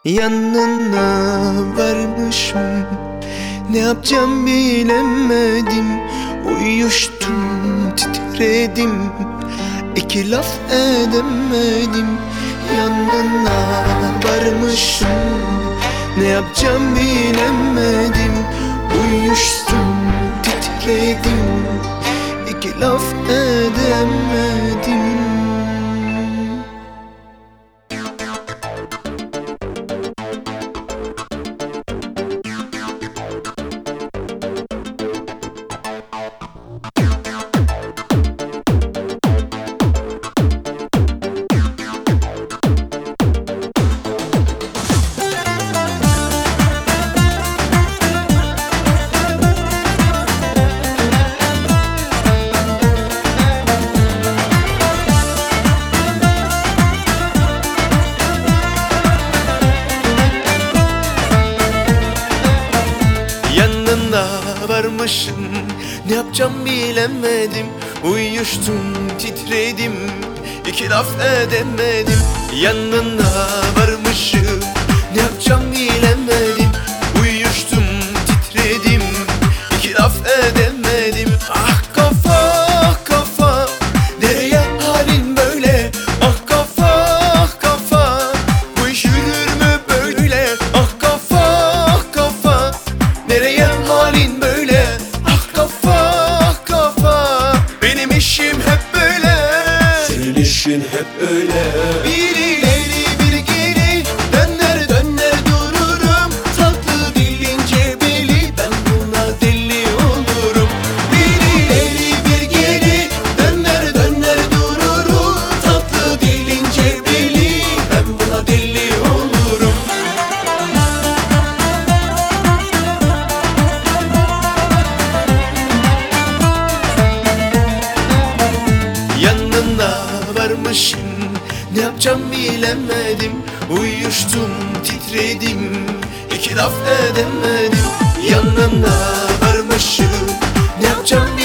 Yanına varmışım, ne yapacağım bilemedim. Uyuştum, titredim, iki laf edemedim. Yanına varmışım, ne yapacağım bilemedim. Uyuştum, titredim, iki laf edemedim. Yanına varmışım, ne yapacağım bilemedim. Uyuştum, titredim, iki laf edemedim. Yanına varmışım, ne yapacağım bilemedim. Uyuştum, titredim, iki laf edemedim. Ah kafa, kafa, nereye halin böyle? Ah kafa, ah kafa, bu iş yürür mü böyle? Ah kafa, kafa, nereye halin böyle? Ah kafa, ah kafa, benim işim hep böyle. Senin işin hep öyle. Bir ileri bir geri, döner döner dururum. Tatlı dilin cebeli, ben buna deli olurum. Bir ileri bir geri, döner döner dururum. Tatlı dilin cebeli, ben buna deli olurum. Yanına varmışım, ne yapacağım bilemedim. Uyuştum, titredim, iki laf edemedim. Yanına varmışım, ne yapacağım